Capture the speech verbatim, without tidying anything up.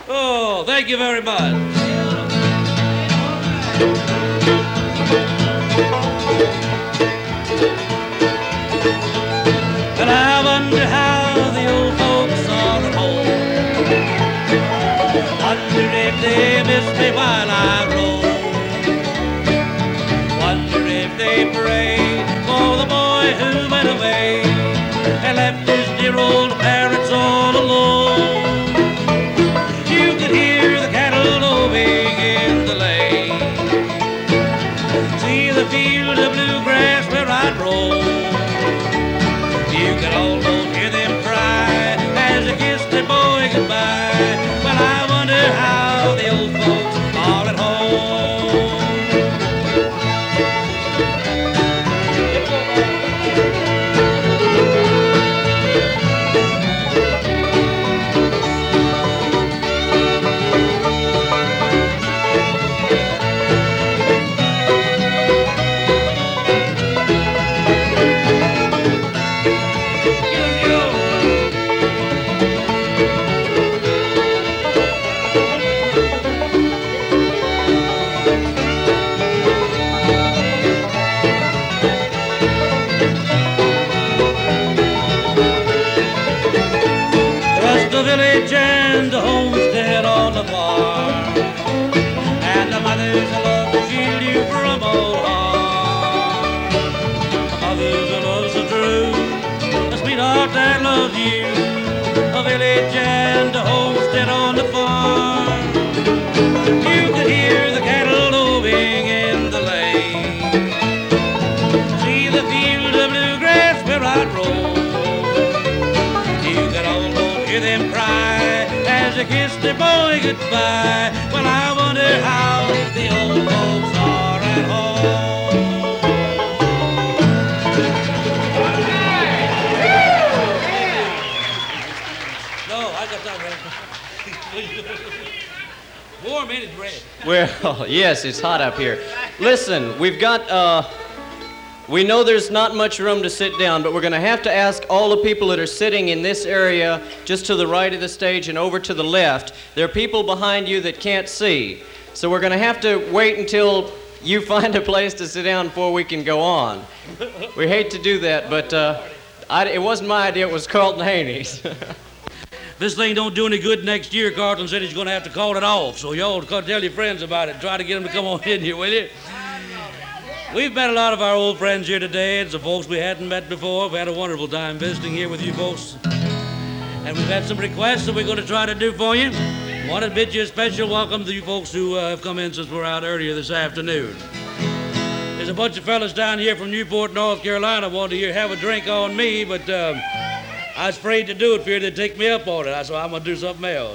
Oh, thank you very much. And I wonder how the old folks are at home. Wonder if they miss me while I roll. Wonder if they pray for the boy who went away and left his dear old parents all alone. You could hear the cattle lowing in the lane, see the field of bluegrass where I'd roll. You could almost hear them cry as they kissed their boy goodbye. Well, I wonder how the old folks are at home. The village and the homestead on the farm, and the mothers that love to shield you from all harm. The mothers that love so true, the sweetheart that loves you. A village and a homestead on the farm. You could hear the cattle lowing in the lane, see the field of bluegrass where I'd roll. You could almost hear them cry as they kissed their boy goodbye. Well, I wonder how the old folks are at home. No, I got that right. Warm, ain't it, Red? Well, yes, it's hot up here. Listen, we've got, uh, we know there's not much room to sit down, but we're going to have to ask all the people that are sitting in this area just to the right of the stage and over to the left. There are people behind you that can't see. So we're going to have to wait until you find a place to sit down before we can go on. We hate to do that, but uh, I, it wasn't my idea, it was Carlton Haney's. This thing don't do any good next year. Carlton said he's going to have to call it off. So y'all tell your friends about it. Try to get them to come on in here, will you? We've met a lot of our old friends here today, and some folks we hadn't met before. We've had a wonderful time visiting here with you folks. And we've had some requests that we're going to try to do for you. Want to bid you a special welcome to you folks who uh, have come in since we're out earlier this afternoon. There's a bunch of fellas down here from Newport, North Carolina wanted to hear have a drink on me, but um, I was afraid to do it, feared they'd take me up on it. So I'm going to do something else.